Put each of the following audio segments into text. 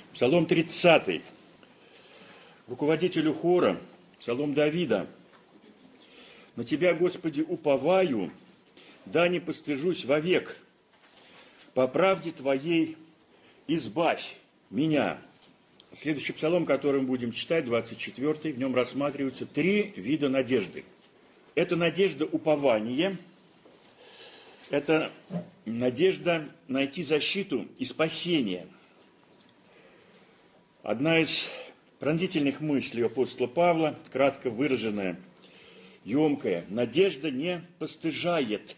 Псалом 30. Руководителю хора, псалом Давида. «На Тебя, Господи, уповаю, да не постыжусь вовек. По правде Твоей избавь меня». Следующий псалом, который мы будем читать, 24-й, в нем рассматриваются 3 вида надежды. Это надежда упования, это надежда найти защиту и спасение. Одна из пронзительных мыслей апостола Павла, кратко выраженная, емкая: надежда не постыжает.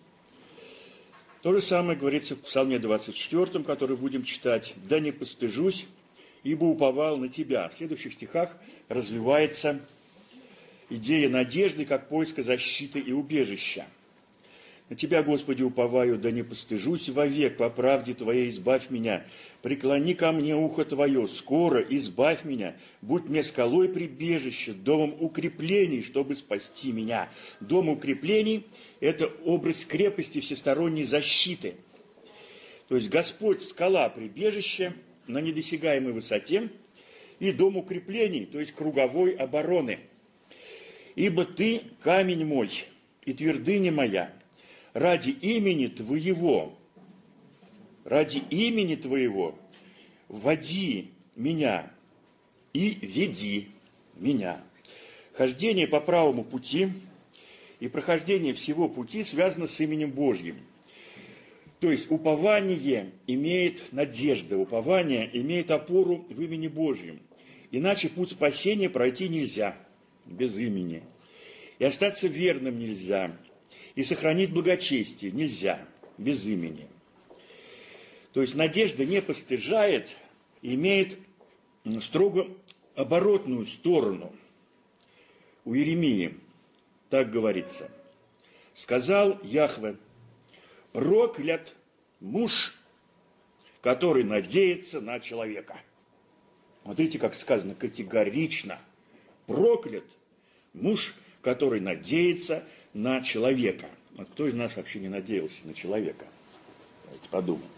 То же самое говорится в Псалме 24, который будем читать: «Да не постыжусь, ибо уповал на Тебя». В следующих стихах развивается идея надежды как поиска защиты и убежища. «На Тебя, Господи, уповаю, да не постыжусь вовек, по правде Твоей избавь меня. Преклони ко мне ухо Твое, скоро избавь меня, будь мне скалой прибежище, домом укреплений, чтобы спасти меня». Дом укреплений – это образ крепости, всесторонней защиты. То есть Господь – скала прибежище на недосягаемой высоте, и дом укреплений, то есть круговой обороны. «Ибо Ты камень мой и твердыня моя, ради имени Твоего, води меня и веди меня». Хождение по правому пути и прохождение всего пути связано с именем Божьим. То есть упование имеет надежду, упование имеет опору в имени Божьем. Иначе путь спасения пройти нельзя без имени. И остаться верным нельзя. И сохранить благочестие нельзя без имени. То есть надежда не постыжает, имеет строго оборотную сторону. У Иеремии так говорится: «Сказал Яхве: проклят муж, который надеется на человека». Смотрите, как сказано категорично: проклят муж, который надеется на человека. А кто из нас вообще не надеялся на человека? Давайте подумаем.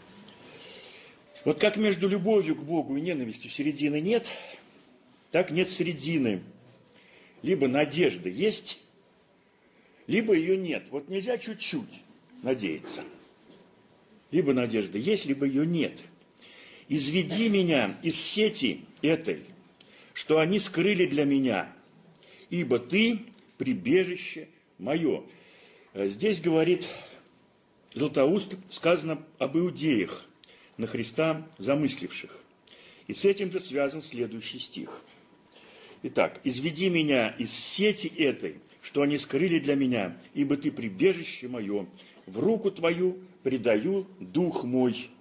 Вот как между любовью к Богу и ненавистью середины нет, так нет середины. Либо надежда есть, либо ее нет. Вот нельзя чуть-чуть надеяться. Либо надежда есть, либо ее нет. «Изведи меня из сети этой, что они скрыли для меня, ибо Ты прибежище мое». Здесь говорит Златоуст, сказано об иудеях, на Христа замысливших. И с этим же связан следующий стих. Итак: «Изведи меня из сети этой, что они скрыли для меня, ибо Ты прибежище мое, в руку Твою предаю дух мой.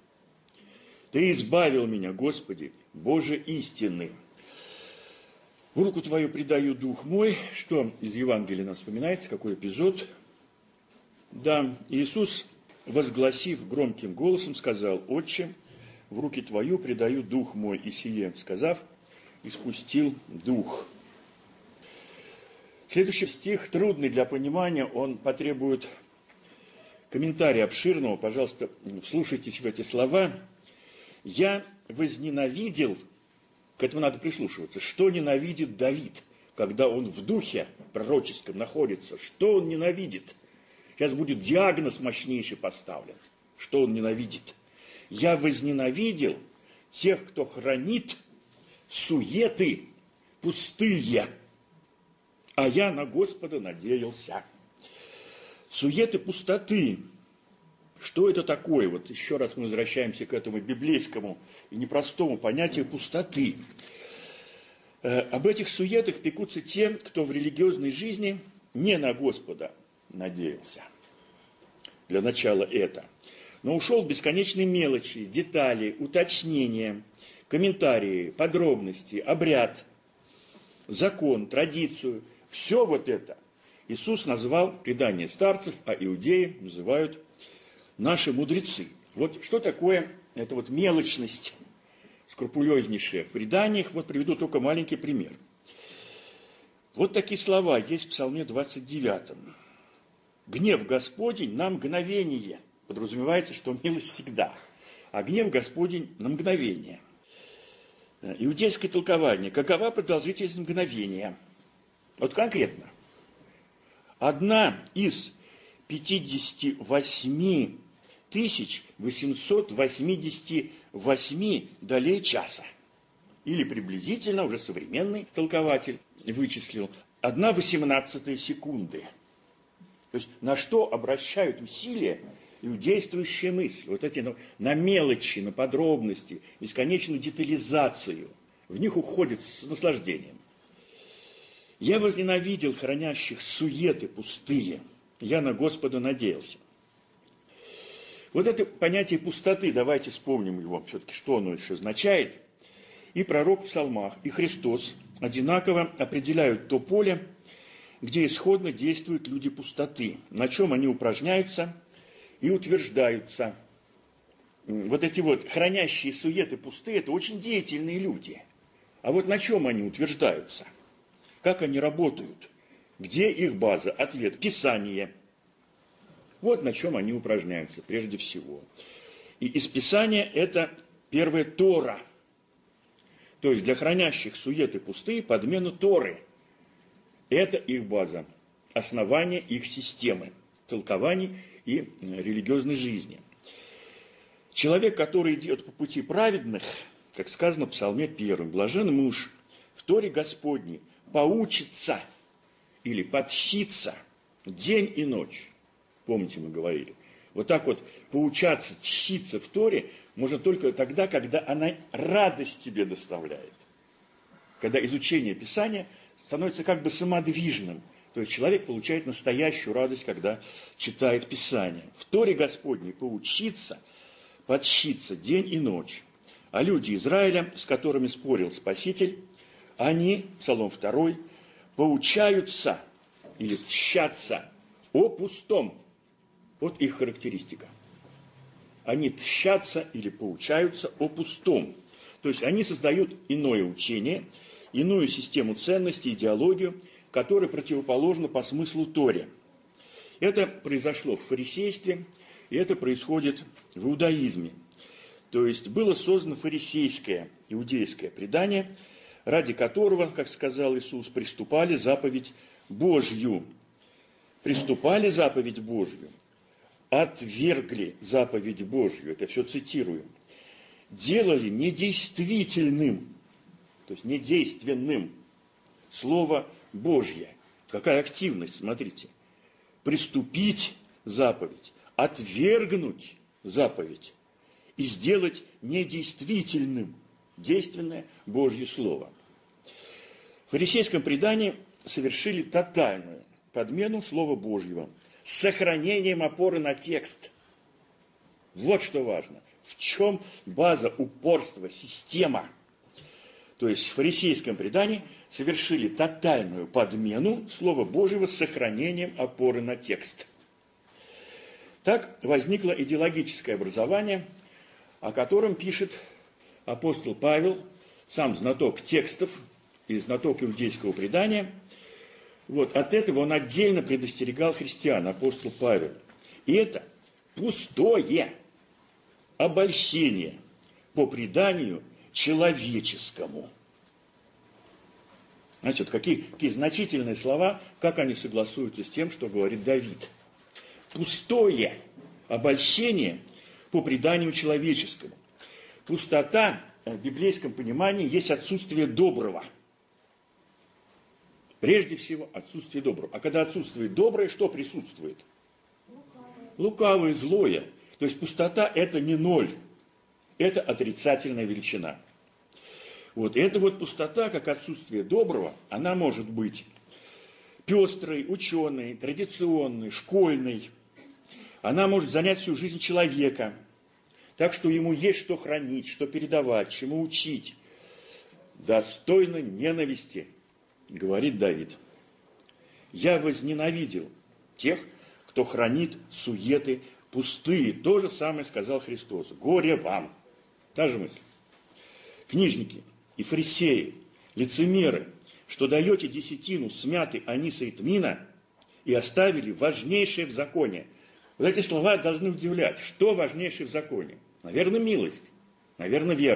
Ты избавил меня, Господи, Боже истинный». В руку Твою предаю дух мой. Что из Евангелия нас вспоминается? Какой эпизод? Да, Иисус, возгласив громким голосом, сказал: «Отче, в руки Твою предаю дух мой». И сие сказав, испустил дух. Следующий стих трудный для понимания, он потребует комментария обширного. Пожалуйста, вслушайтесь в эти слова. «Я возненавидел», к этому надо прислушиваться, что ненавидит Давид, когда он в духе пророческом находится, что он ненавидит. Сейчас будет диагноз мощнейший поставлен, что он ненавидит. «Я возненавидел тех, кто хранит суеты пустые, а я на Господа надеялся». Суеты пустоты. Что это такое? Вот еще раз мы возвращаемся к этому библейскому и непростому понятию пустоты. Об этих суетах пекутся те, кто в религиозной жизни не на Господа надеялся. Для начала это. Но ушел в бесконечные мелочи, детали, уточнения, комментарии, подробности, обряд, закон, традицию. Все вот это Иисус назвал предание старцев, а иудеи называют наши мудрецы. Вот что такое эта вот мелочность скрупулезнейшая в преданиях. Вот приведу только маленький пример. Вот такие слова есть в Псалме 29. «Гнев Господень на мгновение». Подразумевается, что милость всегда. А гнев Господень на мгновение. Иудейское толкование. Какова продолжительность мгновения? Вот конкретно. Одна из 58 888 долей часа. Или приблизительно, уже современный толкователь вычислил, 1/18 секунды. То есть на что обращают усилия иудействующая мысль, вот эти на мелочи, на подробности, бесконечную детализацию, в них уходит с наслаждением. «Я возненавидел хранящих суеты пустые, я на Господа надеялся». Вот это понятие пустоты, давайте вспомним его, все-таки, что оно еще означает. И пророк в псалмах, и Христос одинаково определяют то поле, где исходно действуют люди пустоты, на чем они упражняются и утверждаются. Вот эти вот хранящие суеты пустые, это очень деятельные люди. А вот на чем они утверждаются? Как они работают? Где их база? Ответ – Писание. Вот на чем они упражняются прежде всего. И из Писания это первая Тора. То есть для хранящих суеты пустые подмена Торы. Это их база, основание их системы, толкований и религиозной жизни. Человек, который идет по пути праведных, как сказано в Псалме 1, блажен муж, в Торе Господней поучится или подщится день и ночь. Помните, мы говорили. Вот так вот поучаться, тщиться в Торе можно только тогда, когда она радость тебе доставляет. Когда изучение Писания становится как бы самодвижным. То есть человек получает настоящую радость, когда читает Писание. В Торе Господней поучиться, подщиться день и ночь. А люди Израиля, с которыми спорил Спаситель, они, Псалом 2, поучаются или тщатся о пустом. Вот их характеристика. Они тщатся или поучаются о пустом. То есть они создают иное учение, иную систему ценностей, идеологию, которая противоположна по смыслу Торе. Это произошло в фарисействе, и это происходит в иудаизме. То есть было создано фарисейское, иудейское предание, ради которого, как сказал Иисус, приступали заповедь Божью. Приступали заповедь Божью, отвергли заповедь Божью, это все цитирую, делали недействительным, то есть недейственным Слово Божье. Какая активность, смотрите. Приступить заповедь, отвергнуть заповедь и сделать недействительным действенное Божье Слово. В фарисейском предании совершили тотальную подмену Слова Божьего с сохранением опоры на текст. Вот что важно. В чем база упорства, система? То есть в фарисейском предании совершили тотальную подмену Слова Божьего с сохранением опоры на текст. Так возникло идеологическое образование, о котором пишет апостол Павел, сам знаток текстов и знаток иудейского предания. Вот, от этого он отдельно предостерегал христиан, апостол Павел. И это пустое обольщение по преданию человеческому. Значит, какие значительные слова, как они согласуются с тем, что говорит Давид. Пустое обольщение по преданию человеческому. Пустота в библейском понимании есть отсутствие доброго. Прежде всего, отсутствие доброго. А когда отсутствует доброе, что присутствует? Лукавое, злое. То есть пустота – это не ноль, это отрицательная величина. Вот эта вот пустота, как отсутствие доброго, она может быть пестрой, ученой, традиционной, школьной. Она может занять всю жизнь человека, так что ему есть что хранить, что передавать, чему учить. Достойно ненависти, говорит Давид. Я возненавидел тех, кто хранит суеты пустые. То же самое сказал Христос. Горе вам. Та же мысль. Книжники и фарисеи, лицемеры, что даете десятину смяты аниса и тмина и оставили важнейшее в законе. Вот эти слова должны удивлять. Что важнейшее в законе? Наверное, милость, наверное, вера.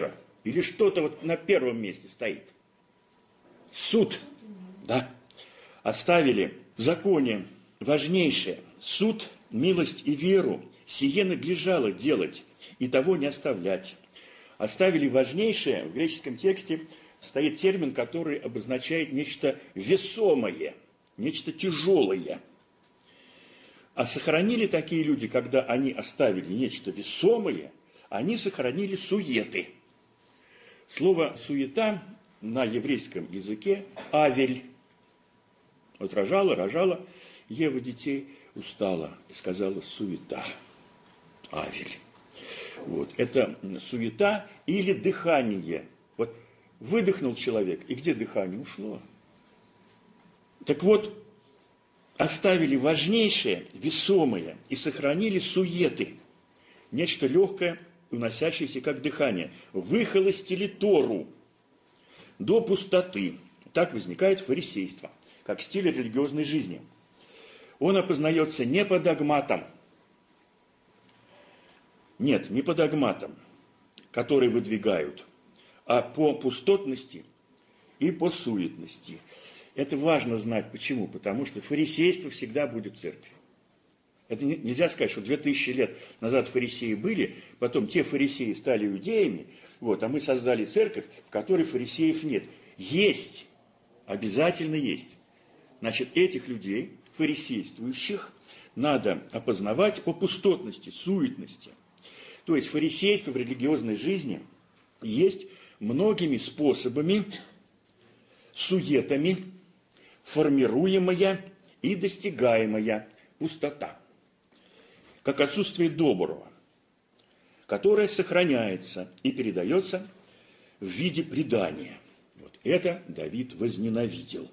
Или что-то вот на первом месте стоит? Суд, да. Оставили в законе важнейшее. Суд, милость и веру. Сие надлежало делать, и того не оставлять. Оставили важнейшее. В греческом тексте стоит термин, который обозначает нечто весомое, нечто тяжелое. А сохранили такие люди, когда они оставили нечто весомое, они сохранили суеты. Слово «суета» на еврейском языке «авель». Вот рожала Ева детей, устала и сказала «суета», «авель». Вот, это суета или дыхание. Вот выдохнул человек, и где дыхание ушло? Так вот, оставили важнейшее, весомое, и сохранили суеты. Нечто легкое, уносящееся как дыхание. Выхолостили Тору до пустоты. Так возникает фарисейство, как стиль религиозной жизни. Он опознается не по догматам. Нет, не по догматам, которые выдвигают, а по пустотности и по суетности. Это важно знать. Почему? Потому что фарисейство всегда будет в церкви. Это нельзя сказать, что 2000 лет назад фарисеи были, потом те фарисеи стали иудеями, вот, а мы создали церковь, в которой фарисеев нет. Есть, обязательно есть. Значит, этих людей, фарисействующих, надо опознавать по пустотности, суетности. То есть фарисейство в религиозной жизни есть многими способами, суетами, формируемая и достигаемая пустота, как отсутствие доброго, которое сохраняется и передается в виде предания. Вот это Давид возненавидел.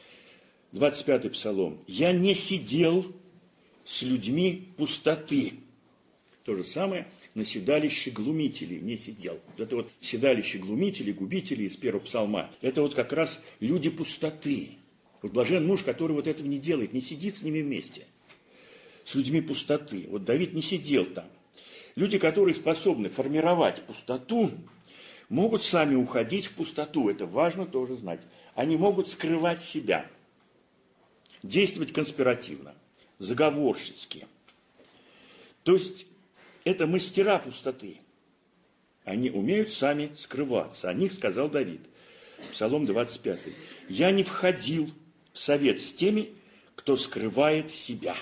25-й псалом. «Я не сидел с людьми пустоты». То же самое на седалище глумителей не сидел. Это вот седалище глумителей, губителей из первого псалма. Это вот как раз люди пустоты. Вот блажен муж, который вот этого не делает, не сидит с ними вместе. С людьми пустоты. Вот Давид не сидел там. Люди, которые способны формировать пустоту, могут сами уходить в пустоту. Это важно тоже знать. Они могут скрывать себя. Действовать конспиративно, заговорщицки. То есть это мастера пустоты. Они умеют сами скрываться. О них сказал Давид. Псалом 25. «Я не входил в совет с теми, кто скрывает себя».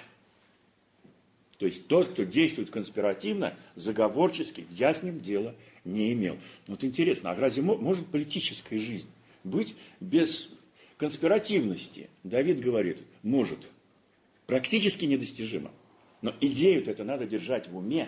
То есть тот, кто действует конспиративно, заговорчески, я с ним дела не имел. Вот интересно, а разве может политическая жизнь быть без конспиративности? Давид говорит, может. Практически недостижимо. Но идею-то это надо держать в уме.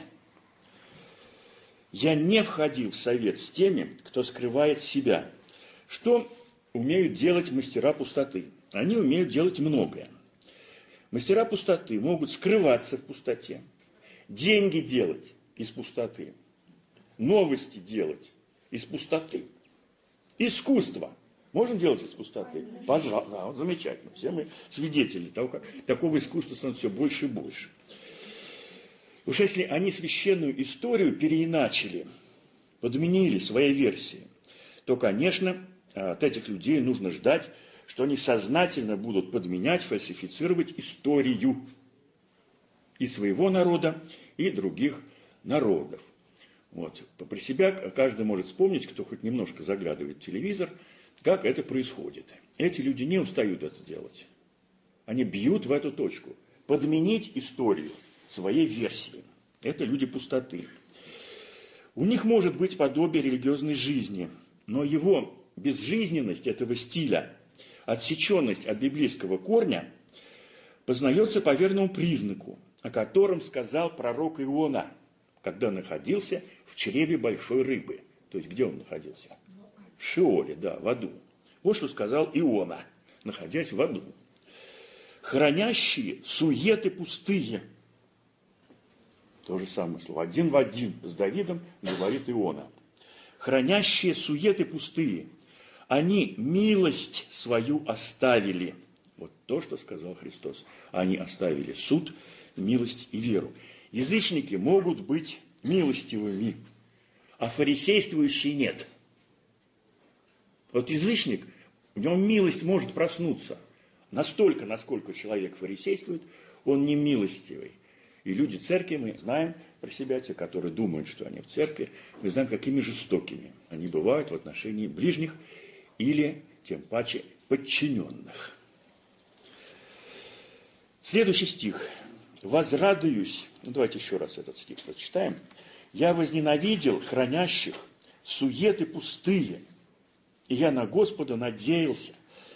Я не входил в совет с теми, кто скрывает себя. Что умеют делать мастера пустоты? Они умеют делать многое. Мастера пустоты могут скрываться в пустоте, деньги делать из пустоты, новости делать из пустоты, искусство можно делать из пустоты? Пожалуйста, да, замечательно. Все мы свидетели того, как такого искусства становится все больше и больше. Уж если они священную историю переиначили, подменили своей версии, то, конечно, от этих людей нужно ждать, что они сознательно будут подменять, фальсифицировать историю и своего народа, и других народов. Вот. При себя каждый может вспомнить, кто хоть немножко заглядывает в телевизор, как это происходит. Эти люди не устают это делать. Они бьют в эту точку. Подменить историю своей версии. Это люди пустоты. У них может быть подобие религиозной жизни, но его безжизненность этого стиля, отсеченность от библейского корня, познается по верному признаку, о котором сказал пророк Иона, когда находился в чреве большой рыбы. То есть, где он находился? В Шеоле, да, в аду. Вот что сказал Иона, находясь в аду. «Хранящие суеты пустые». То же самое слово. Один в один с Давидом говорит Иона. «Хранящие суеты пустые, они милость свою оставили». Вот то, что сказал Христос. Они оставили суд, милость и веру. Язычники могут быть милостивыми, а фарисействующие нет. Вот язычник, в нем милость может проснуться. Настолько, насколько человек фарисействует, он не милостивый. И люди церкви, мы знаем про себя, те, которые думают, что они в церкви, мы знаем, какими жестокими они бывают в отношении ближних или, тем паче, подчиненных. Следующий стих. «Возрадуюсь». Давайте еще раз этот стих прочитаем. «Я возненавидел хранящих суеты пустые, и я на Господа надеялся.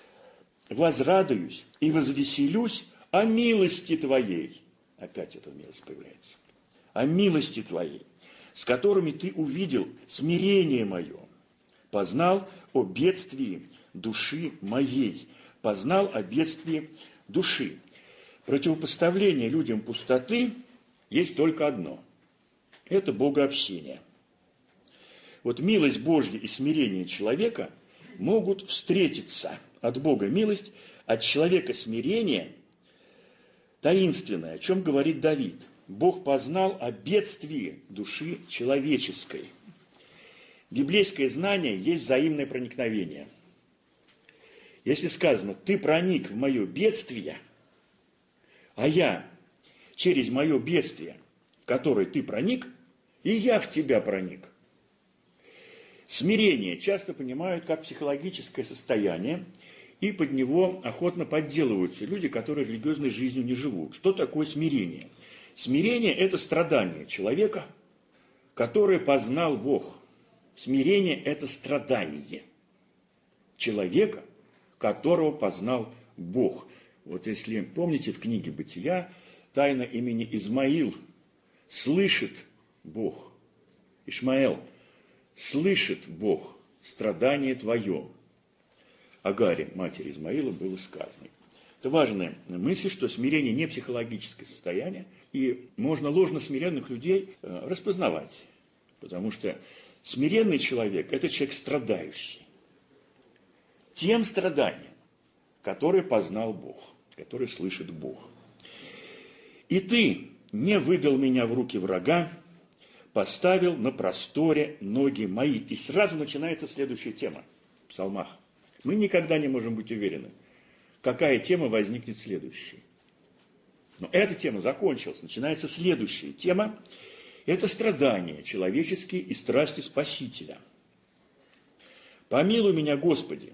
Возрадуюсь и возвеселюсь о милости Твоей». Опять эта милость появляется. «О милости Твоей, с которыми Ты увидел смирение мое, познал о бедствии души моей». Познал о бедствии души. Противопоставление людям пустоты есть только одно. Это богообщение. Вот милость Божья и смирение человека могут встретиться. От Бога милость, от человека смирение таинственное, о чем говорит Давид. Бог познал о бедствии души человеческой. Библейское знание есть взаимное проникновение. Если сказано, ты проник в мое бедствие, а я через мое бедствие, в которое ты проник, и я в тебя проник. Смирение часто понимают как психологическое состояние, и под него охотно подделываются люди, которые религиозной жизнью не живут. Что такое смирение? Смирение – это страдание человека, который познал Бог. Смирение – это страдание человека, которого познал Бог. Вот если помните в книге «Бытия», тайна имени Измаил слышит Бог. Ишмаэл, слышит Бог страдание твое. Агаре, матери Измаила, было сказано. Это важная мысль, что смирение не психологическое состояние, и можно ложно смиренных людей распознавать. Потому что смиренный человек – это человек страдающий. Тем страданием, которое познал Бог, который слышит Бог. «И ты не выдал меня в руки врага, поставил на просторе ноги мои». И сразу начинается следующая тема в псалмах. Мы никогда не можем быть уверены, какая тема возникнет следующей. Но эта тема закончилась, начинается следующая тема. Это страдания человеческие и страсти Спасителя. «Помилуй меня, Господи,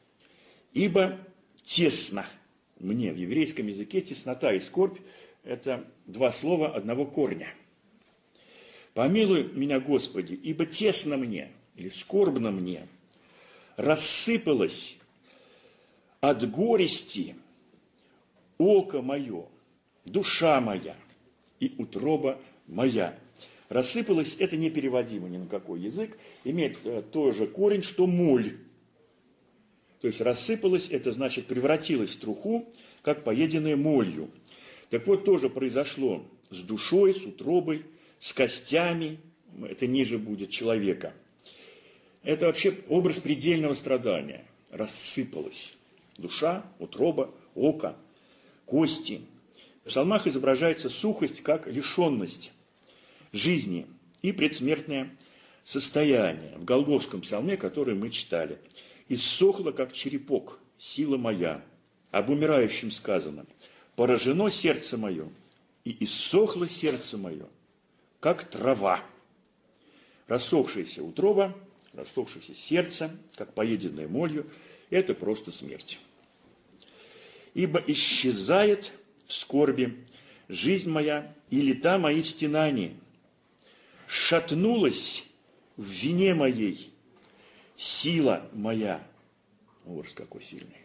ибо тесно мне». В еврейском языке теснота и скорбь – это два слова одного корня. «Помилуй меня, Господи, ибо тесно мне» или «скорбно мне». «Рассыпалось от горести око мое, душа моя и утроба моя». Рассыпалось – это непереводимо ни на какой язык, имеет тот же корень, что моль. То есть рассыпалось – это значит превратилось в труху, как поеденное молью. Так вот, тоже произошло с душой, с утробой, с костями, это ниже будет человека. Это вообще образ предельного страдания. Рассыпалось. Душа, утроба, око, кости. В псалмах изображается сухость как лишенность жизни и предсмертное состояние. В Голгофском псалме, который мы читали. «Иссохла, как черепок, сила моя». Об умирающем сказано: «Поражено сердце мое, и иссохло сердце мое, как трава». Рассохшаяся утроба, рассохшееся сердце, как поеденное молью, это просто смерть. «Ибо исчезает в скорби жизнь моя и лета мои в стенании. Шатнулась в вине моей сила моя». Ужас какой сильный.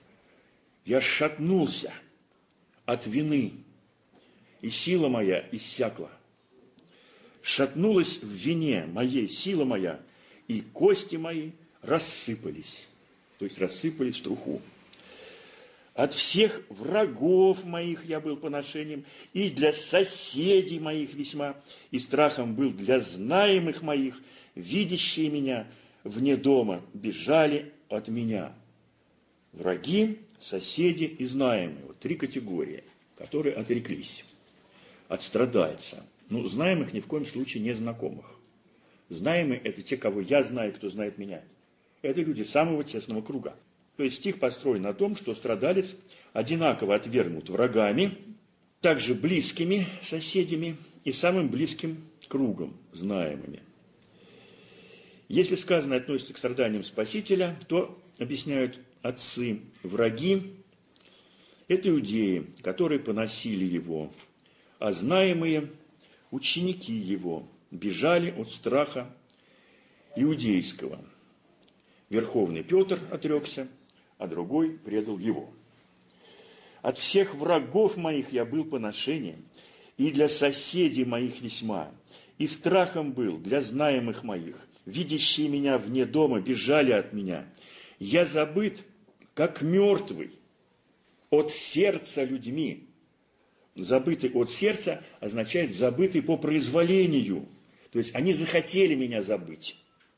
«Я шатнулся от вины, и сила моя иссякла. Шатнулась в вине моей сила моя, и кости мои рассыпались». То есть рассыпались в труху. «От всех врагов моих я был поношением, и для соседей моих весьма, и страхом был для знаемых моих, видящие меня вне дома, бежали от меня». Враги, соседи и знаемые. Вот три категории, которые отреклись от страдальца. Ну, знаемых ни в коем случае не знакомых. Знаемые – это те, кого я знаю, кто знает меня. Это люди самого тесного круга. То есть стих построен на том, что страдалец одинаково отвергнут врагами, также близкими соседями и самым близким кругом, знаемыми. Если сказано относится к страданиям Спасителя, то, объясняют отцы, враги – это иудеи, которые поносили его, а знаемые ученики его бежали от страха иудейского. Верховный Петр отрекся, а другой предал его. От всех врагов моих я был поношением, и для соседей моих весьма, и страхом был для знаемых моих. Видящие меня вне дома бежали от меня. Я забыт, как мертвый, от сердца людьми. Забытый от сердца означает забытый по произволению. То есть они захотели меня забыть.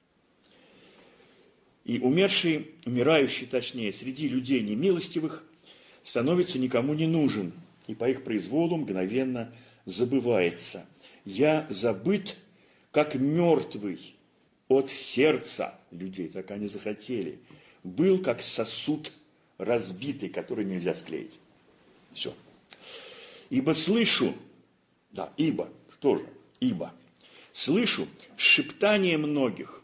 И умирающий, точнее, среди людей немилостивых, становится никому не нужен, и по их произволу мгновенно забывается. Я забыт, как мертвый от сердца людей, так они захотели. Был как сосуд разбитый, который нельзя склеить. Все. Ибо слышу, слышу шептание многих,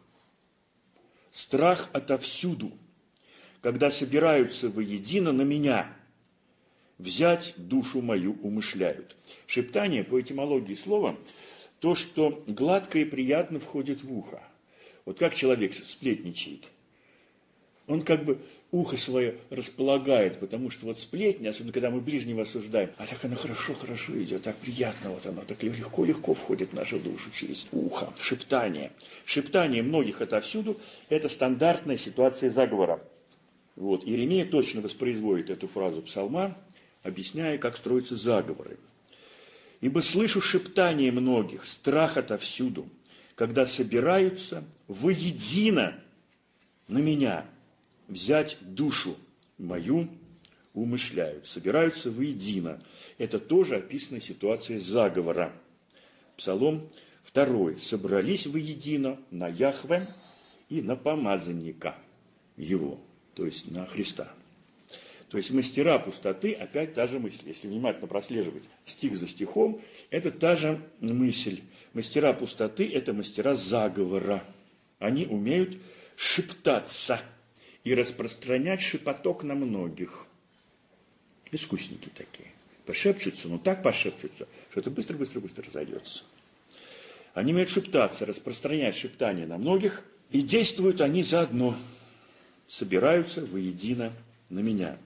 страх отовсюду, когда собираются воедино на меня, взять душу мою умышляют. Шептание по этимологии слова – то, что гладко и приятно входит в ухо. Вот как человек сплетничает. Он как бы ухо свое располагает, потому что вот сплетня, особенно когда мы ближнего осуждаем, а так оно хорошо идет, так приятно, вот оно так легко входит в нашу душу через ухо. Шептание. Шептание многих отовсюду – это стандартная ситуация заговора. Вот. Иеремия точно воспроизводит эту фразу псалма, объясняя, как строятся заговоры. «Ибо слышу шептание многих, страх отовсюду, когда собираются воедино на меня, взять душу мою умышляют». Собираются воедино. Это тоже описана ситуация заговора. Псалом 2. «Собрались воедино на Яхве и на помазанника его», то есть на Христа. То есть мастера пустоты, опять та же мысль. Если внимательно прослеживать стих за стихом, это та же мысль. Мастера пустоты – это мастера заговора. Они умеют шептаться и распространять шепоток на многих. Искусники такие. Пошепчутся, но так пошепчутся, что это быстро разойдется. Они умеют шептаться, распространять шептание на многих, и действуют они заодно. Собираются воедино на меня.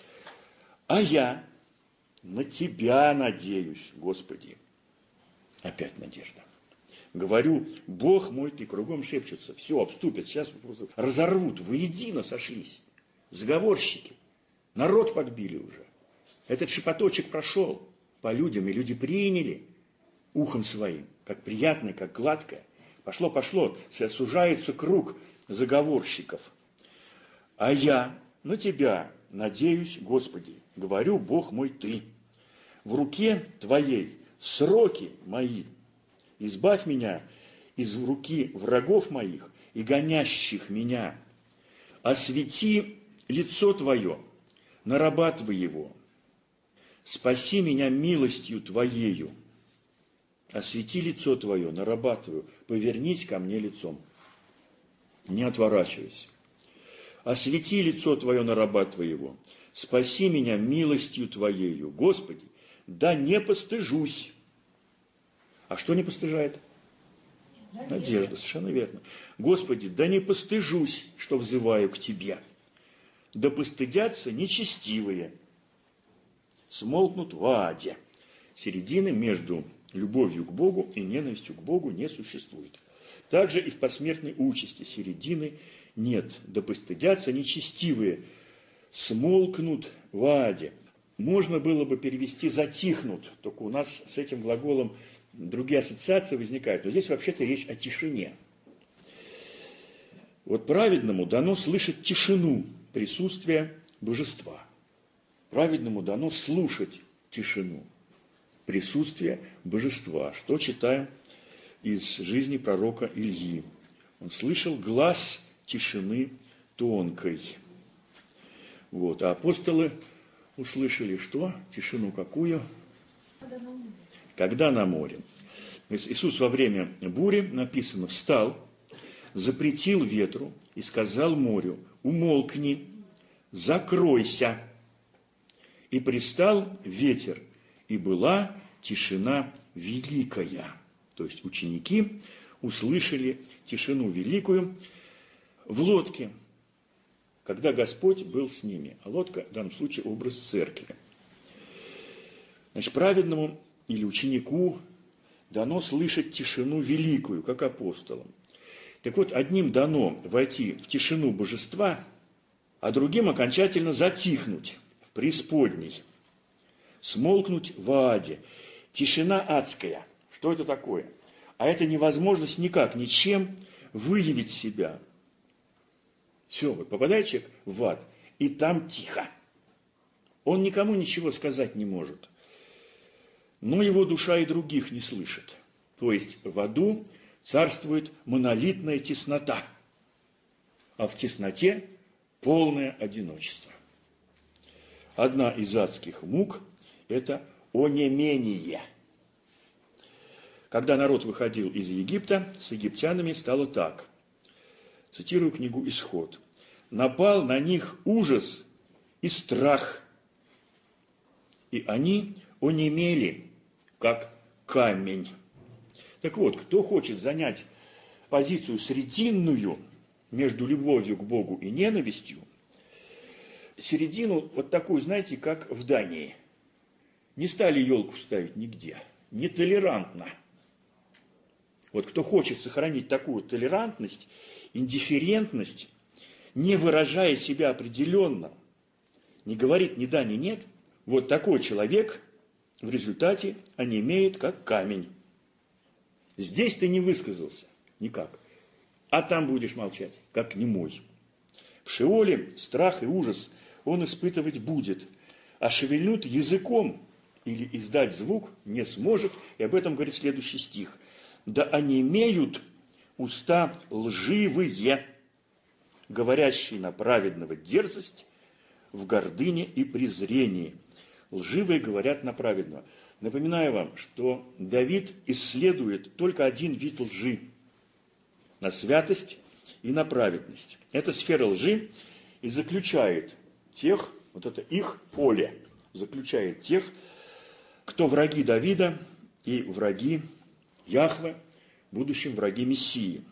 А я на Тебя надеюсь, Господи. Опять надежда. Говорю, Бог мой, Ты, кругом шепчутся. Все, обступят, сейчас просто разорвут, воедино сошлись. Заговорщики. Народ подбили уже. Этот шепоточек прошел по людям, и люди приняли ухом своим, как приятное, как гладкое. Пошло, сужается круг заговорщиков. А я на Тебя надеюсь, Господи, говорю, Бог мой, Ты. В руке Твоей сроки мои. Избавь меня из руки врагов моих и гонящих меня. Освети лицо Твое на раба Твоего. Спаси меня милостью Твоею. Освети лицо Твое на раба Твоего. Повернись ко мне лицом. Не отворачивайся. Освети лицо Твое на раба Твоего. Спаси меня милостью Твоею. Господи, да не постыжусь. А что не постыжает? Надежда, совершенно верно. Господи, да не постыжусь, что взываю к Тебе. Да постыдятся нечестивые. Смолкнут в аде. Середины между любовью к Богу и ненавистью к Богу не существует. Также и в посмертной участи середины нет. Да постыдятся нечестивые. Смолкнут в аде. Можно было бы перевести «затихнут», только у нас с этим глаголом другие ассоциации возникают. Но здесь вообще-то речь о тишине. Вот праведному дано слышать тишину присутствия божества. Праведному дано слушать тишину присутствия божества. Что читаем из жизни пророка Ильи? Он слышал глас тишины тонкой. Вот. А апостолы услышали что? Тишину какую? Когда на море. То есть Иисус во время бури, написано, встал, запретил ветру и сказал морю: умолкни, закройся. И пристал ветер, и была тишина великая. То есть ученики услышали тишину великую в лодке, когда Господь был с ними. А лодка, в данном случае, образ церкви. Значит, праведному или ученику дано слышать тишину великую, как апостолам. Так вот, одним дано войти в тишину божества, а другим окончательно затихнуть в преисподней, смолкнуть в аде. Тишина адская. Что это такое? А это невозможность никак, ничем выявить себя. Все, вот попадает человек в ад, и там тихо. Он никому ничего сказать не может. Но его душа и других не слышит. То есть в аду царствует монолитная теснота, а в тесноте полное одиночество. Одна из адских мук – это онемение. Когда народ выходил из Египта, с египтянами стало так. Цитирую книгу «Исход». «Напал на них ужас и страх, и они онемели, как камень». Так вот, кто хочет занять позицию срединную между любовью к Богу и ненавистью, середину вот такую, знаете, как в Дании. Не стали елку ставить нигде, нетолерантно. Вот кто хочет сохранить такую толерантность, индифферентность, не выражая себя определенно, не говорит ни да, ни нет, вот такой человек в результате онемеет, как камень. Здесь ты не высказался никак, а там будешь молчать, как немой. В Шеоле страх и ужас он испытывать будет, а шевельнуть языком или издать звук не сможет, и об этом говорит следующий стих. «Да онемеют уста лживые, говорящие на праведного дерзость в гордыне и презрении». Лживые говорят на праведного. Напоминаю вам, что Давид исследует только один вид лжи – на святость и на праведность. Эта сфера лжи и заключает тех, вот это их поле, заключает тех, кто враги Давида и враги Яхве, в будущем враги Мессии.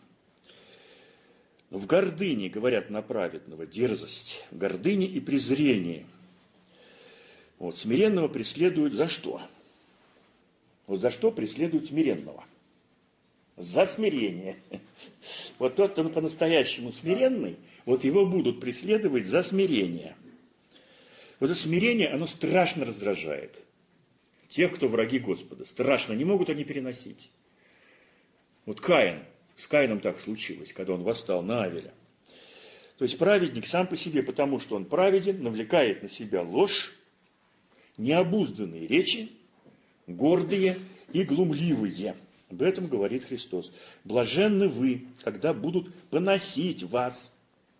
В гордыне, говорят на праведного, дерзость, в гордыне и презрении. Вот, смиренного преследуют за что? Вот за что преследуют смиренного? За смирение. Вот тот, кто по-настоящему смиренный, вот его будут преследовать за смирение. Вот это смирение, оно страшно раздражает тех, кто враги Господа. Страшно, не могут они переносить. Вот Каин, с Каином так случилось, когда он восстал на Авеля. То есть праведник сам по себе, потому что он праведен, навлекает на себя ложь, необузданные речи, гордые и глумливые. Об этом говорит Христос. Блаженны вы, когда будут поносить вас.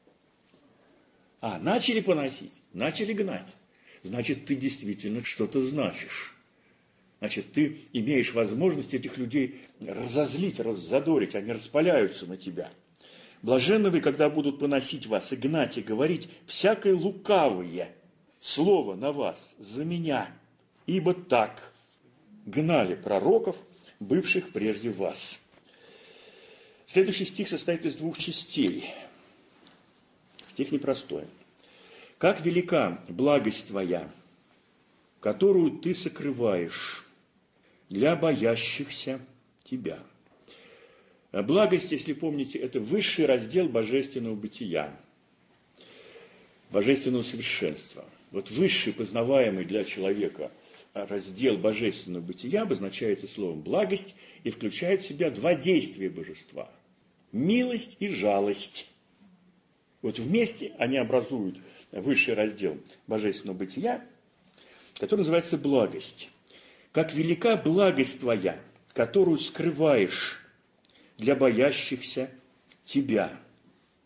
Начали поносить, начали гнать. Значит, ты действительно что-то значишь. Значит, ты имеешь возможность этих людей разозлить, раззадорить, они распаляются на тебя. Блаженны вы, когда будут поносить вас и гнать, и говорить всякое лукавое слово на вас за меня, ибо так гнали пророков, бывших прежде вас. Следующий стих состоит из двух частей. Стих непростой. «Как велика благость твоя, которую ты сокрываешь для боящихся тебя». Благость, если помните, это высший раздел божественного бытия, божественного совершенства. Вот высший, познаваемый для человека раздел божественного бытия обозначается словом «благость» и включает в себя два действия божества – милость и жалость. Вот вместе они образуют высший раздел божественного бытия, который называется благость. «Как велика благость твоя, которую скрываешь для боящихся тебя».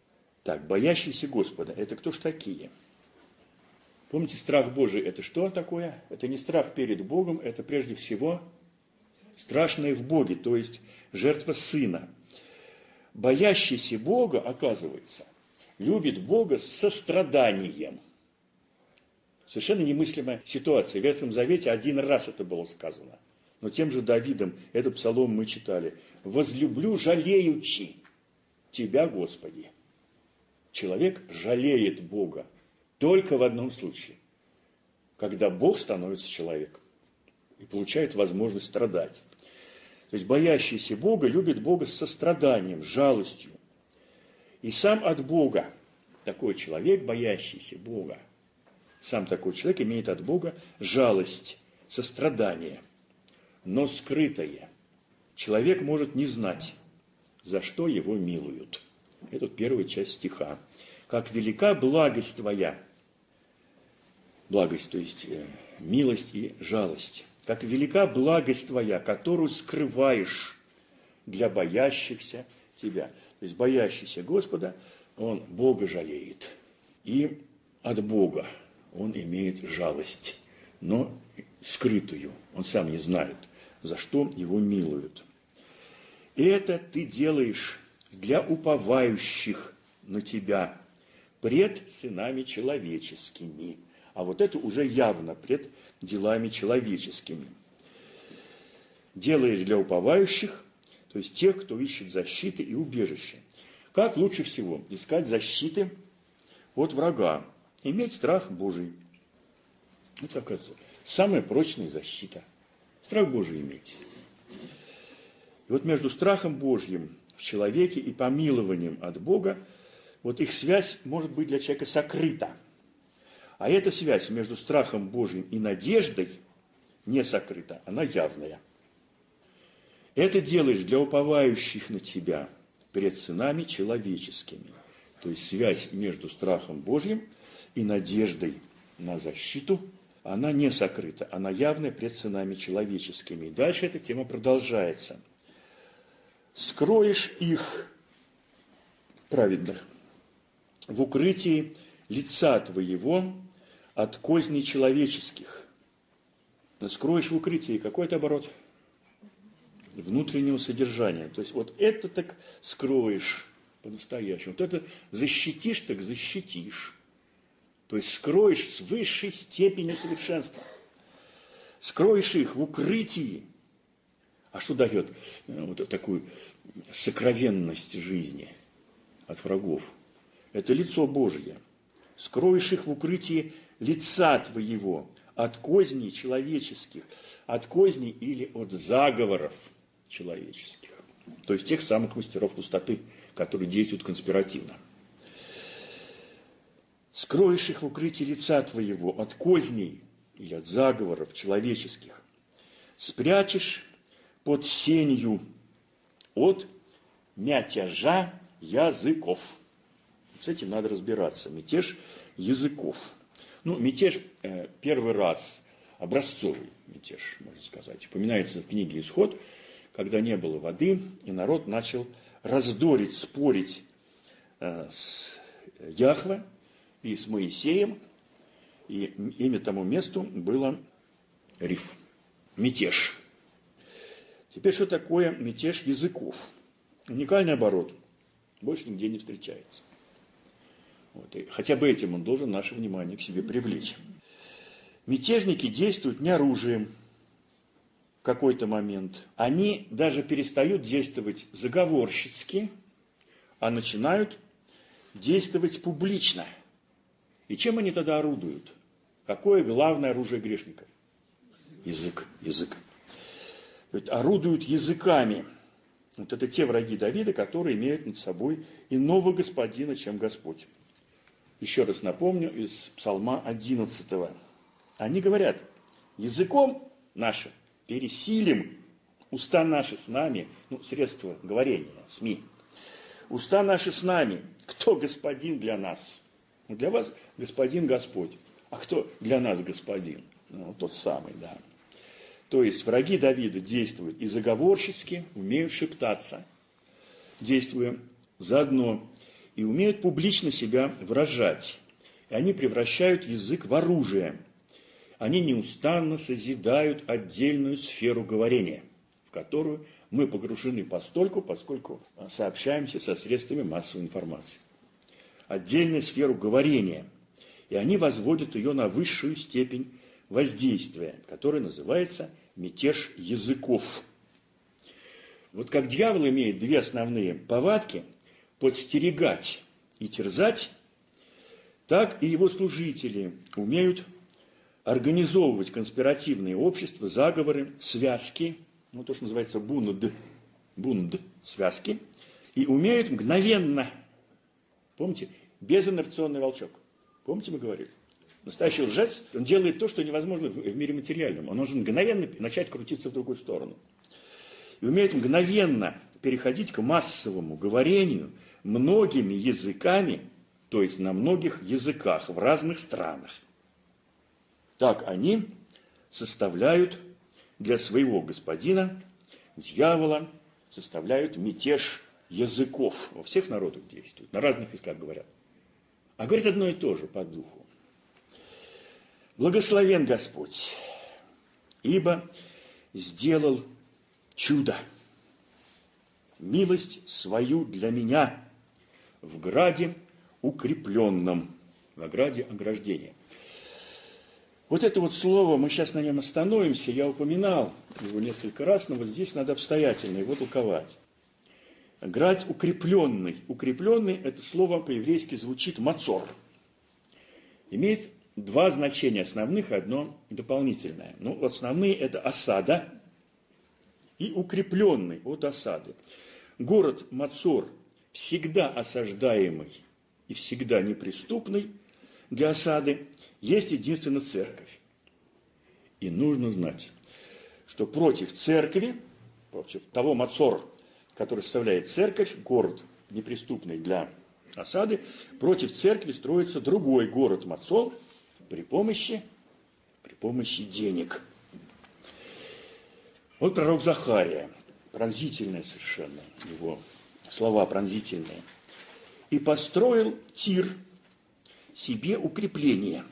Так, боящиеся Господа, это кто ж такие? Помните, страх Божий, это что такое? Это не страх перед Богом, это прежде всего страшное в Боге, то есть жертва Сына. Боящийся Бога, оказывается, любит Бога с состраданием. Совершенно немыслимая ситуация. В Ветхом Завете один раз это было сказано. Но тем же Давидом, этот псалом мы читали. «Возлюблю жалеючи Тебя, Господи». Человек жалеет Бога только в одном случае. Когда Бог становится человеком и получает возможность страдать. То есть боящийся Бога любит Бога с состраданием, с жалостью. И сам от Бога такой человек, боящийся Бога, сам такой человек имеет от Бога жалость, сострадание, но скрытое. Человек может не знать, за что его милуют. Это первая часть стиха. «Как велика благость Твоя». Благость, то есть милость и жалость. «Как велика благость Твоя, которую скрываешь для боящихся Тебя». То есть боящийся Господа, он Бога жалеет. И от Бога он имеет жалость, но скрытую. Он сам не знает, за что его милуют. И это ты делаешь для уповающих на тебя пред сынами человеческими. А вот это уже явно пред делами человеческими. Делаешь для уповающих, то есть тех, кто ищет защиты и убежища. Как лучше всего искать защиты от врага? Иметь страх Божий. Это, оказывается, самая прочная защита. Страх Божий иметь. И вот между страхом Божьим в человеке и помилованием от Бога, вот их связь может быть для человека сокрыта. А эта связь между страхом Божьим и надеждой не сокрыта, она явная. Это делаешь для уповающих на тебя пред сынами человеческими. То есть связь между страхом Божьим и надеждой на защиту, она не сокрыта, она явная пред сынами человеческими. И дальше эта тема продолжается. «Скроешь их, праведных, в укрытии лица Твоего от козней человеческих». Скроешь в укрытии, какой это оборот? Внутреннего содержания. То есть вот это так скроешь по-настоящему. Вот это защитишь, так защитишь. То есть скроешь с высшей степенью совершенства. Скроешь их в укрытии. А что дает вот такую сокровенность жизни от врагов? Это лицо Божье. Скроешь их в укрытии лица Твоего от козней человеческих, от козней или от заговоров человеческих. То есть тех самых мастеров пустоты, которые действуют конспиративно. Скроешь их в укрытии лица Твоего от козней или от заговоров человеческих. Спрячешь под сенью от мятежа языков. С этим надо разбираться. Мятеж языков. Мятеж первый раз, образцовый мятеж, можно сказать, упоминается в книге «Исход», когда не было воды, и народ начал раздорить, спорить с Яхве и с Моисеем, и имя тому месту было Риф, мятеж. Теперь, что такое мятеж языков? Уникальный оборот, больше нигде не встречается. Вот, и хотя бы этим он должен наше внимание к себе привлечь. Мятежники действуют не оружием в какой-то момент. Они даже перестают действовать заговорщицки, а начинают действовать публично. И чем они тогда орудуют? Какое главное оружие грешников? Язык. То есть орудуют языками. Вот это те враги Давида, которые имеют над собой иного господина, чем Господь. Еще раз напомню из Псалма 11. Они говорят, языком нашим пересилим, уста наши с нами, средства говорения, СМИ. Уста наши с нами, кто господин для нас? Для вас господин Господь. А кто для нас господин? Тот самый, да. То есть враги Давида действуют и заговорчески, умеют шептаться, действуя заодно и умеют публично себя выражать. И они превращают язык в оружие. Они неустанно созидают отдельную сферу говорения, в которую мы погружены поскольку сообщаемся со средствами массовой информации. Отдельную сферу говорения. И они возводят ее на высшую степень воздействия, которая называется мятеж языков. Вот как дьявол имеет две основные повадки – подстерегать и терзать, так и его служители умеют организовывать конспиративные общества, заговоры, связки, то, что называется бунд, связки, и умеют мгновенно, помните, безинерционный волчок, помните, мы говорили? Настоящий лжец, он делает то, что невозможно в мире материальном. Он должен мгновенно начать крутиться в другую сторону. И умеет мгновенно переходить к массовому говорению многими языками, то есть на многих языках в разных странах. Так они составляют для своего господина, дьявола, составляют мятеж языков. Во всех народах действуют, на разных языках говорят. А говорит одно и то же по духу. Благословен Господь, ибо сделал чудо, милость свою для меня в граде укрепленном, в граде ограждения. Вот это вот слово, мы сейчас на нем остановимся, я упоминал его несколько раз, но вот здесь надо обстоятельно его толковать. Град укрепленный. Укрепленный, это слово по-еврейски звучит мацор. Имеет два значения основных, одно дополнительное. Основные это осада и укрепленный от осады. Город Мацор всегда осаждаемый и всегда неприступный для осады, есть единственно церковь. И нужно знать, что против церкви, против того Мацора, который составляет церковь, город неприступный для осады, против церкви строится другой город Мацор при помощи денег. Вот пророк Захария, пронзительные совершенно его слова пронзительные. «И построил Тир себе укрепление,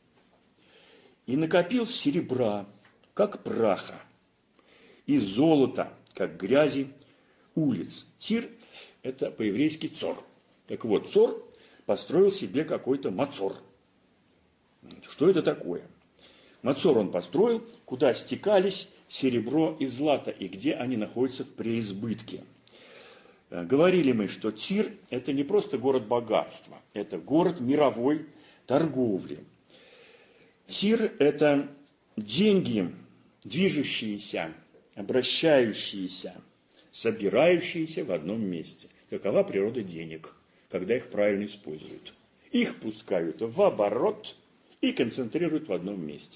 и накопил серебра, как праха, и золота, как грязи улиц». Тир – это по-еврейски цор. Так вот, цор построил себе какой-то мацор. Что это такое? Мацор он построил, куда стекались серебро и злато, и где они находятся в преизбытке. Говорили мы, что Тир – это не просто город богатства, это город мировой торговли. Тир – это деньги, движущиеся, обращающиеся, собирающиеся в одном месте. Такова природа денег, когда их правильно используют. Их пускают в оборот и концентрируют в одном месте.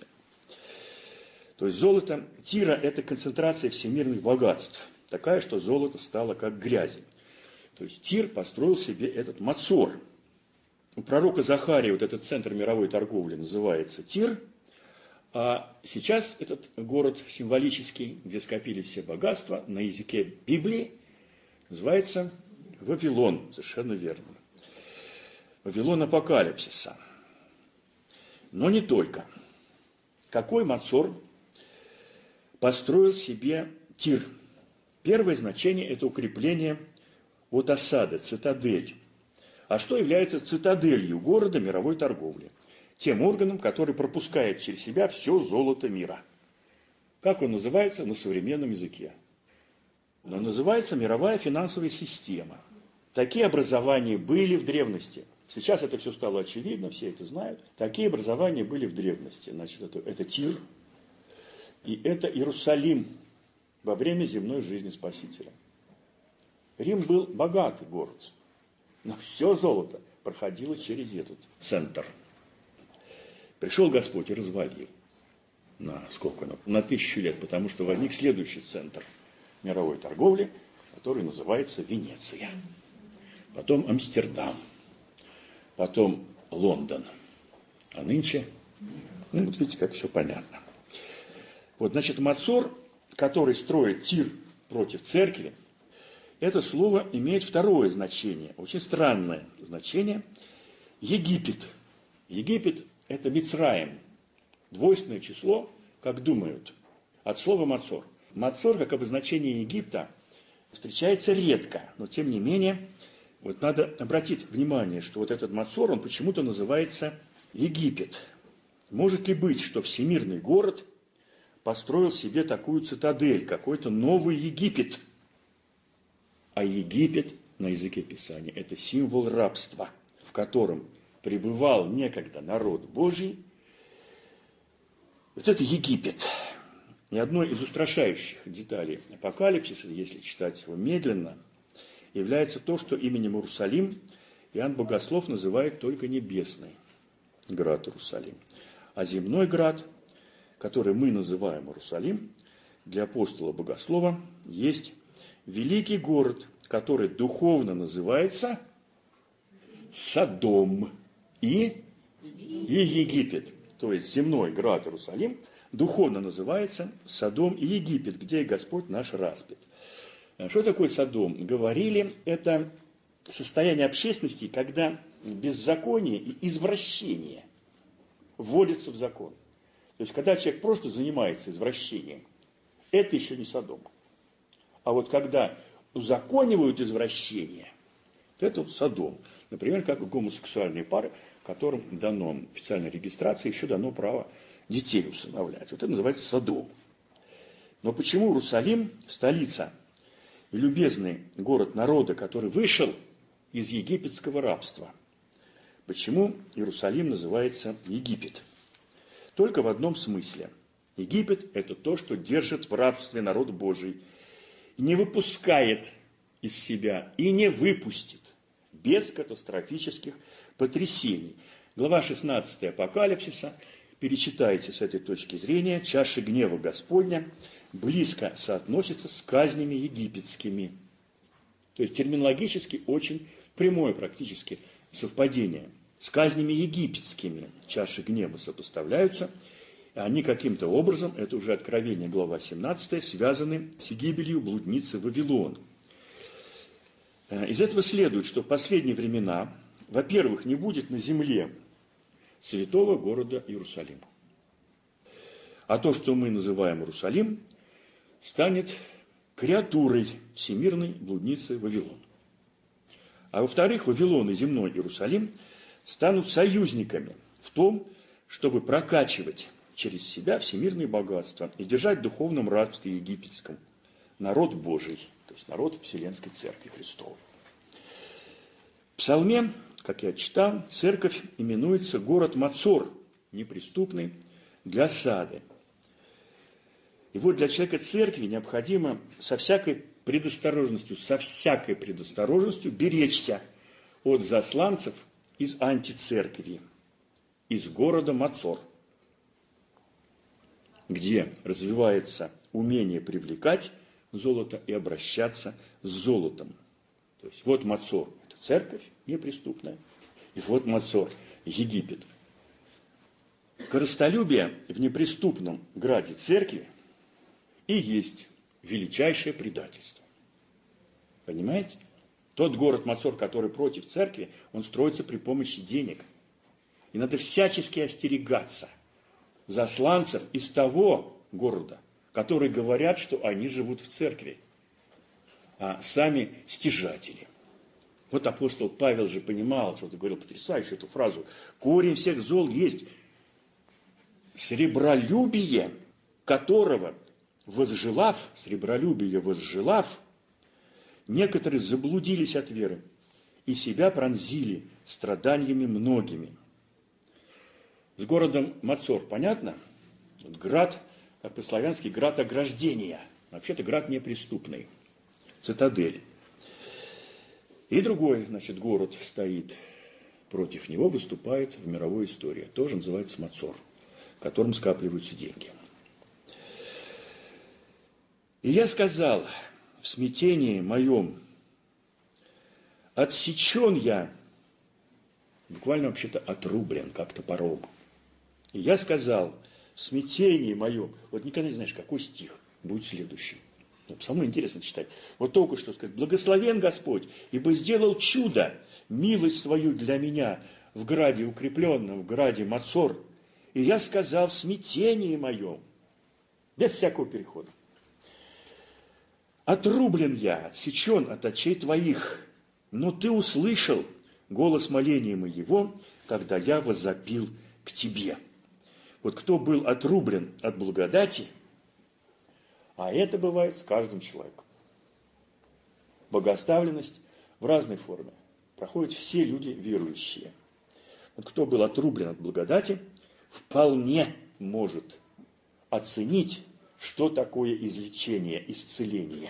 То есть золото Тира – это концентрация всемирных богатств. Такая, что золото стало как грязи. То есть Тир построил себе этот Мацор. У пророка Захарии вот этот центр мировой торговли называется Тир. А сейчас этот город символический, где скопились все богатства, на языке Библии называется Вавилон. Совершенно верно. Вавилон апокалипсиса. Но не только. Какой Мацор построил себе Тир? Первое значение – это укрепление от осады, цитадель. А что является цитаделью города мировой торговли? Тем органом, который пропускает через себя все золото мира. Как он называется на современном языке? Он называется мировая финансовая система. Такие образования были в древности. Сейчас это все стало очевидно, все это знают. Такие образования были в древности. Значит, это Тир и это Иерусалим во время земной жизни Спасителя. Рим был богатый город, но все золото проходило через этот центр. Пришел Господь и развалил на 1000 лет, потому что возник следующий центр мировой торговли, который называется Венеция. Потом Амстердам, потом Лондон. А нынче, вот видите, как все понятно. Вот, значит, Мацор, который строит Тир против церкви, это слово имеет второе значение, очень странное значение – Египет. Египет – это Мицраим, двойственное число, как думают, от слова «мацор». Мацор, как обозначение Египта, встречается редко, но тем не менее, вот надо обратить внимание, что вот этот Мацор, он почему-то называется Египет. Может ли быть, что всемирный город построил себе такую цитадель, какой-то новый Египет? А Египет на языке Писания – это символ рабства, в котором пребывал некогда народ Божий. Вот это Египет. И одной из устрашающих деталей Апокалипсиса, если читать его медленно, является то, что именем Иерусалим Иоанн Богослов называет только небесный град Иерусалим. А земной град, который мы называем Иерусалим, для апостола Богослова есть великий город, который духовно называется Содом и Египет. То есть земной град Иерусалим духовно называется Содом и Египет, где и Господь наш распят. Что такое Содом? Говорили, это состояние общественности, когда беззаконие и извращение вводятся в закон. То есть, когда человек просто занимается извращением, это еще не Содом. А вот когда узаконивают извращение, то это Содом. Например, как гомосексуальные пары, которым дано официальной регистрации, еще дано право детей усыновлять. Вот это называется Содом. Но почему Иерусалим, столица и любезный город народа, который вышел из египетского рабства, почему Иерусалим называется Египет? Только в одном смысле. Египет – это то, что держит в рабстве народ Божий, не выпускает из себя и не выпустит без катастрофических потрясений. Глава 16 Апокалипсиса, перечитайте с этой точки зрения, чаша гнева Господня близко соотносится с казнями египетскими. То есть терминологически очень прямое практически совпадение. С казнями египетскими чаши гнева сопоставляются, и они каким-то образом, это уже Откровение, глава 17, связаны с гибелью блудницы Вавилона. Из этого следует, что в последние времена, во-первых, не будет на земле святого города Иерусалим. А то, что мы называем Иерусалим, станет креатурой всемирной блудницы Вавилон. А во-вторых, Вавилон и земной Иерусалим станут союзниками в том, чтобы прокачивать через себя всемирные богатства и держать в духовном рабстве египетском народ Божий, то есть народ Вселенской Церкви Христовой. В Псалме, как я читал, церковь именуется город Мацор, неприступный для осады. И вот для человека церкви необходимо со всякой предосторожностью беречься от засланцев из антицеркви, из города Мацор, где развивается умение привлекать золото и обращаться с золотом. То есть вот Мацор – это церковь неприступная, и вот Мацор – Египет. Корыстолюбие в неприступном граде церкви и есть величайшее предательство. Понимаете? Тот город Мацор, который против церкви, он строится при помощи денег. И надо всячески остерегаться засланцев из того города, которые говорят, что они живут в церкви, а сами стяжатели. Вот апостол Павел же понимал, что ты говорил потрясающую эту фразу: корень всех зол есть сребролюбие, которого сребролюбие возжелав, некоторые заблудились от веры и себя пронзили страданиями многими. С городом Мацор понятно? Град, по-славянски, град ограждения. Вообще-то град неприступный, цитадель. И другой, значит, город стоит против него, выступает в мировой истории. Тоже называется Мацор, в котором скапливаются деньги. И я сказал: в смятении моем отсечен я, буквально вообще-то отрублен, как топором. И я сказал: в смятении моем, вот никогда не знаешь, какой стих будет следующий. Самое интересно читать. Вот только что сказать: «Благословен Господь, ибо сделал чудо, милость свою для меня в граде укрепленном, в граде Мацор. И я сказал в смятении моем», без всякого перехода: «Отрублен я, отсечен от очей твоих, но ты услышал голос моления моего, когда я возопил к тебе». Вот кто был отрублен от благодати, а это бывает с каждым человеком. Богооставленность в разной форме проходят все люди верующие. Вот кто был отрублен от благодати, вполне может оценить, что такое излечение, исцеление.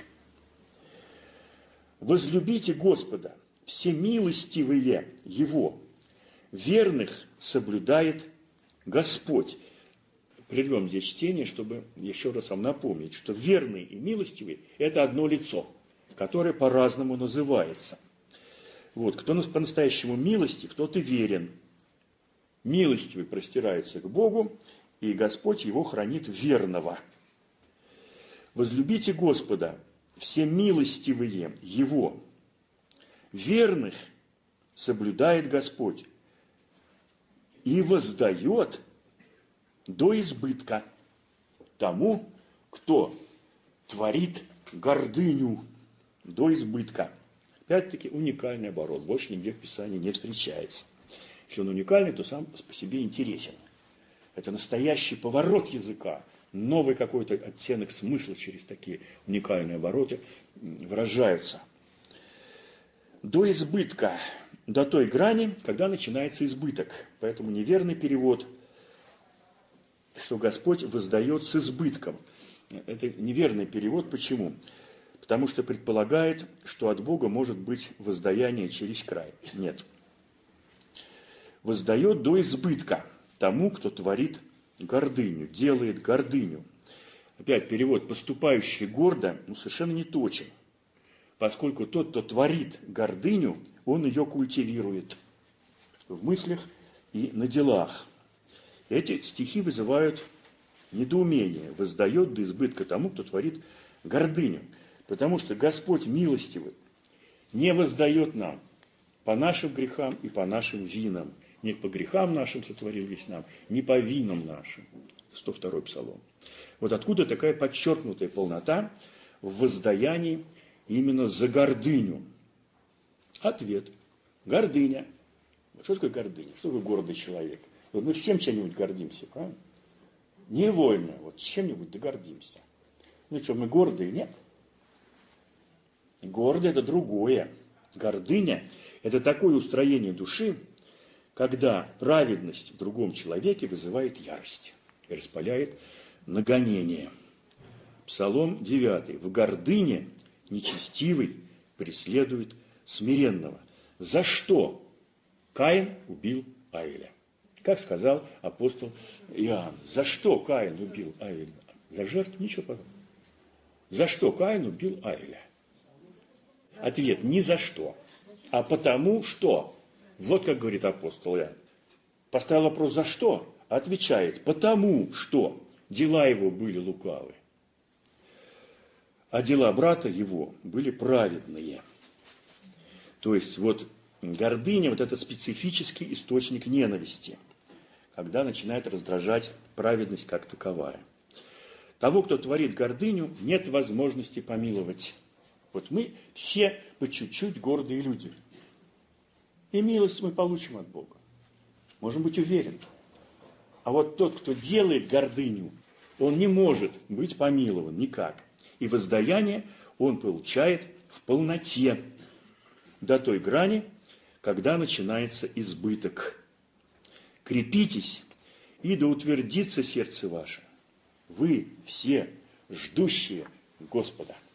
«Возлюбите Господа, всемилостивые Его, верных соблюдает Господь». Прервем здесь чтение, чтобы еще раз вам напомнить, что верный и милостивый – это одно лицо, которое по-разному называется. Вот, кто по-настоящему милостив, тот и верен. Милостивый простирается к Богу, и Господь его хранит верного. «Возлюбите Господа, все милостивые Его, верных соблюдает Господь и воздает до избытка тому, кто творит гордыню». До избытка. Опять-таки уникальный оборот, больше нигде в Писании не встречается. Если он уникальный, то сам по себе интересен. Это настоящий поворот языка, новый какой-то оттенок смысла через такие уникальные обороты выражаются. До избытка, до той грани, когда начинается избыток. Поэтому неверный перевод, что Господь воздает с избытком. Это неверный перевод. Почему? Потому что предполагает, что от Бога может быть воздаяние через край. Нет. Воздает до избытка тому, кто творит гордыню, делает гордыню. Опять перевод «поступающий гордо» совершенно не точен, поскольку тот, кто творит гордыню, он ее культивирует в мыслях и на делах. Эти стихи вызывают недоумение. Воздает до избытка тому, кто творит гордыню. Потому что Господь милостивый не воздает нам по нашим грехам и по нашим винам. Не по грехам нашим сотворил весь нам, не по винам нашим. 102-й Псалом. Вот откуда такая подчеркнутая полнота в воздаянии именно за гордыню. Ответ. Гордыня. Что такое гордыня? Что такое гордый человек? Вот мы всем чем-нибудь гордимся, правильно? Невольно. Вот чем-нибудь да гордимся. Ну что, мы гордые? Нет. Гордый – это другое. Гордыня – это такое устроение души, когда праведность в другом человеке вызывает ярость и распаляет на гонение. Псалом 9. «В гордыне нечестивый преследует смиренного». За что Каин убил Авеля? Как сказал апостол Иоанн. За что Каин убил Авеля? За жертву? Ничего подобного. За что Каин убил Авеля? Ответ: ни за что, а потому что. Вот как говорит апостол Иоанн. Поставил вопрос «за что?», отвечает: потому что дела его были лукавы, а дела брата его были праведные. То есть вот гордыня, вот это специфический источник ненависти, когда начинает раздражать праведность как таковая. Того, кто творит гордыню, нет возможности помиловать. Вот мы все по чуть-чуть гордые люди. И милость мы получим от Бога. Можем быть уверены. А вот тот, кто делает гордыню, он не может быть помилован никак. И воздаяние он получает в полноте до той грани, когда начинается избыток. Крепитесь, и да утвердится сердце ваше. Вы все ждущие Господа.